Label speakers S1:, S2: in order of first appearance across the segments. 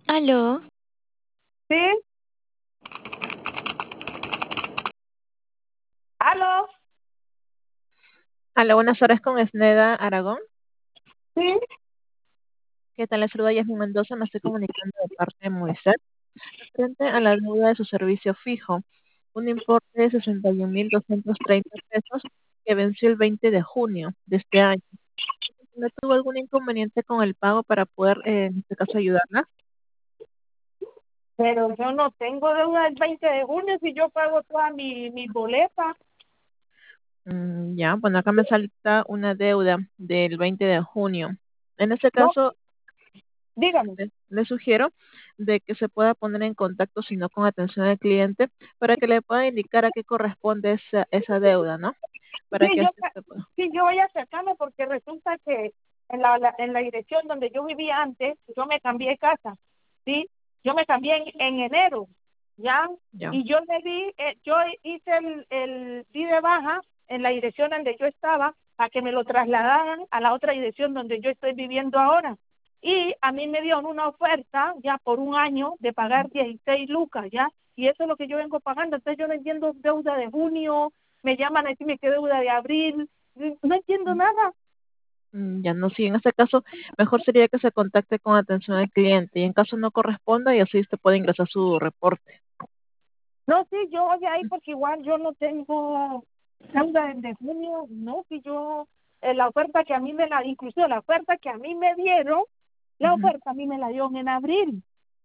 S1: Aló,
S2: Sí, aló,
S3: Hola, buenas horas con Esneda Aragón.
S2: sí,
S3: ¿Qué tal? Les saluda Yasmin Mendoza. Me estoy comunicando de parte de Moisés frente a la deuda de su servicio fijo, un importe de 61.230 pesos que venció el 20 de junio de este año. ¿No tuvo algún inconveniente con el pago para poder, en este caso, ayudarla?
S2: pero yo no tengo deuda el 20 de junio si yo pago toda mi boleta.
S3: Ya, bueno, acá me salta una deuda del 20 de junio. En este
S2: No,
S3: caso,
S2: dígame.
S3: le sugiero de que se pueda poner en contacto, si no con atención al cliente, para que le pueda indicar a qué corresponde esa deuda, ¿no?
S2: Sí,
S3: Para que
S2: yo,
S3: así se pueda.
S2: sí, yo voy a acercarme porque resulta que en la dirección donde yo vivía antes, yo me cambié de casa, ¿sí? Yo me cambié en enero, ¿ya?
S3: Ya.
S2: Y yo le di, yo hice di de baja en la dirección donde yo estaba a que me lo trasladaran a la otra dirección donde yo estoy viviendo ahora. Y a mí me dieron una oferta ya por un año de pagar 16 lucas, ¿ya? Y eso es lo que yo vengo pagando. Entonces yo no entiendo deuda de junio, me llaman a decirme que deuda de abril, no entiendo nada.
S3: Ya no, sí, en este caso, mejor sería que se contacte con atención al cliente y en caso no corresponda, y así usted puede ingresar su reporte.
S2: No, sí, yo voy ahí porque igual yo no tengo deuda de junio, no, si yo, la oferta que a mí incluso la oferta que a mí me dieron, la
S3: Ujú.
S2: oferta a mí me la dieron en abril.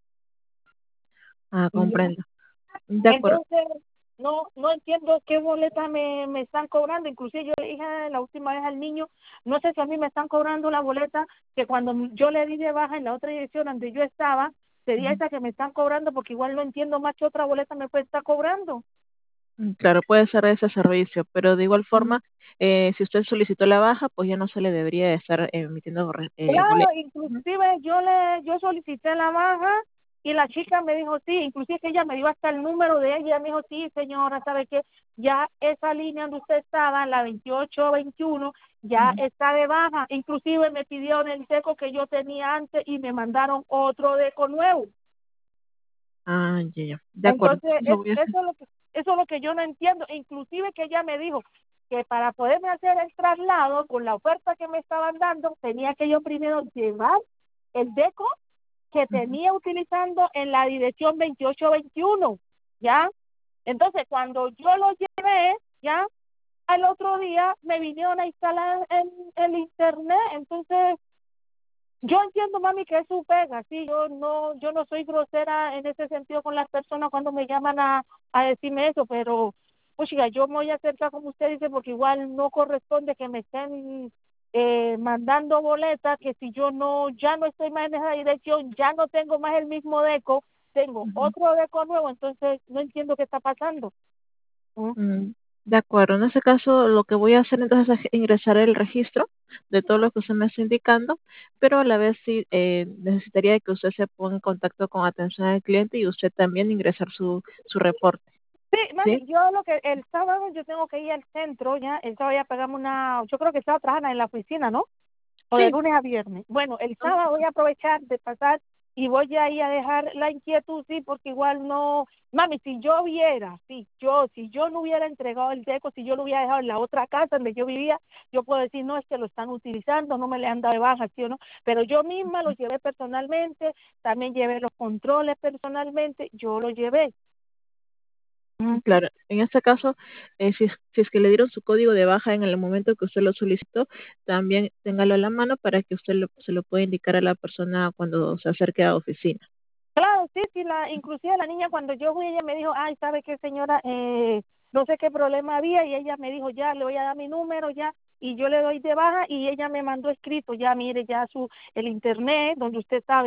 S3: Ah,
S2: ¿Ya?
S3: comprendo. De acuerdo.
S2: Entonces, no entiendo qué boleta me están cobrando. Inclusive yo le dije la última vez al niño, no sé si a mí me están cobrando la boleta que cuando yo le di de baja en la otra dirección donde yo estaba, sería
S3: Ujú.
S2: esa que me están cobrando porque igual no entiendo más qué otra boleta me puede estar cobrando.
S3: Claro, puede ser ese servicio, pero de igual
S2: Mm.
S3: forma, si usted solicitó la baja, pues ya no se le debería de estar emitiendo
S2: Claro,
S3: boletos.
S2: inclusive yo solicité la baja y la chica me dijo sí, inclusive que ella me dio hasta el número de ella, me dijo sí, señora, sabe que ya esa línea donde usted estaba, la 2821, ya
S3: Ujú.
S2: está de baja, inclusive me pidieron el deco que yo tenía antes y me mandaron otro deco nuevo.
S3: Ah, ya, ya. De acuerdo.
S2: Entonces,
S3: Entonces lo voy a hacer.
S2: eso es lo que yo no entiendo. Inclusive que ella me dijo que para poderme hacer el traslado con la oferta que me estaban dando, tenía que yo primero llevar el deco que
S3: Ujú.
S2: tenía utilizando en la dirección 2821, ¿ya? Entonces, cuando yo lo llevé, ¿ya? Al otro día me vinieron a instalar en el internet, entonces yo entiendo, mami, que es su pega, sí, yo no soy grosera en ese sentido con las personas cuando me llaman a decirme eso, pero, pues, chica, yo me voy a acercar como usted dice, porque igual no corresponde que me estén mandando boletas, que si yo no, ya no estoy más en esa dirección, ya no tengo más el mismo deco, tengo
S3: Ujú.
S2: otro deco nuevo, entonces no entiendo qué está pasando. ¿Mm?
S3: Mm, de acuerdo. En ese caso, lo que voy a hacer entonces es ingresar el registro de todo lo que usted me está indicando, pero a la vez sí necesitaría que usted se ponga en contacto con atención al cliente y usted también ingresar su reporte.
S2: Sí,
S3: ¿Sí?
S2: mami, yo lo que el sábado yo tengo que ir al centro, ya, el sábado ya pagamos yo creo que estaba trabajando en la oficina, ¿no? O de
S3: Sí.
S2: lunes a viernes. Bueno, el
S3: ¿No?
S2: sábado voy a aprovechar de pasar y voy a ir a dejar la inquietud, sí, porque igual no, mami, si yo no hubiera entregado el deco, si yo lo hubiera dejado en la otra casa donde yo vivía, yo puedo decir, no, es que lo están utilizando, no me le han dado de baja, sí o no, pero yo misma lo llevé personalmente, también llevé los controles personalmente, yo lo llevé. Mm.
S3: Claro, en este caso, si es que le dieron su código de baja en el momento que usted lo solicitó, también téngalo a la mano para que usted se lo pueda indicar a la persona cuando se acerque a la oficina.
S2: Claro, sí, sí, inclusive la niña cuando yo fui, ella me dijo, ay, ¿sabe qué, señora? No sé qué problema había, y ella me dijo, ya, le voy a dar mi número, ya, y yo le doy de baja, y ella me mandó escrito, ya, mire, ya el internet, donde usted está,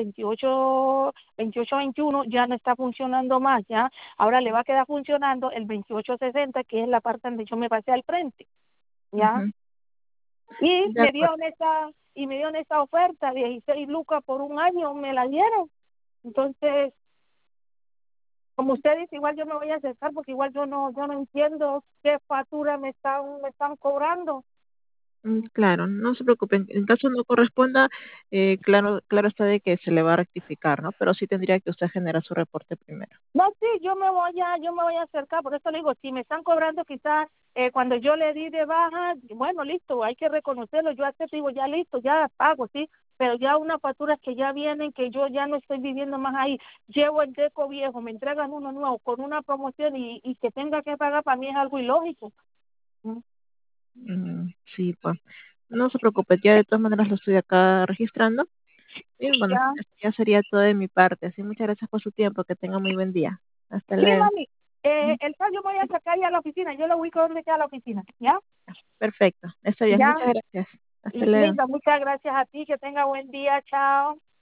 S2: 2821, ya no está funcionando más, ya, ahora le va a quedar funcionando el 2860, que es la parte donde yo me pasé al frente, ya,
S3: Ujú.
S2: y
S3: De acuerdo.
S2: me dieron esa oferta, 16 lucas por un año, me la dieron, entonces, como usted dice, igual yo me voy a acercar porque igual yo no entiendo qué factura me están cobrando.
S3: Claro, no se preocupen. En caso no corresponda, claro está de que se le va a rectificar, ¿no? Pero sí tendría que usted generar su reporte primero.
S2: No, sí, yo me voy a acercar, por eso le digo, si me están cobrando quizás cuando yo le di de baja, bueno, listo, hay que reconocerlo, yo acepto, digo, ya listo, ya pago, sí, pero ya unas facturas que ya vienen, que yo ya no estoy viviendo más ahí, llevo el deco viejo, me entregan uno nuevo con una promoción y que tenga que pagar, para mí es algo ilógico. Mm.
S3: Sí, pues. No se preocupe, ya de todas maneras lo estoy acá registrando. Y bueno,
S2: Ya,
S3: ya sería todo de mi parte. Así, muchas gracias por su tiempo. Que tenga muy buen día. Hasta
S2: sí,
S3: luego.
S2: mami, el tal yo me voy a sacar ya a la oficina, yo lo ubico donde queda la oficina, ¿ya?
S3: Perfecto. Está bien.
S2: Ya,
S3: Muchas gracias. Hasta luego.
S2: linda, muchas gracias a ti, que tenga buen día, chao.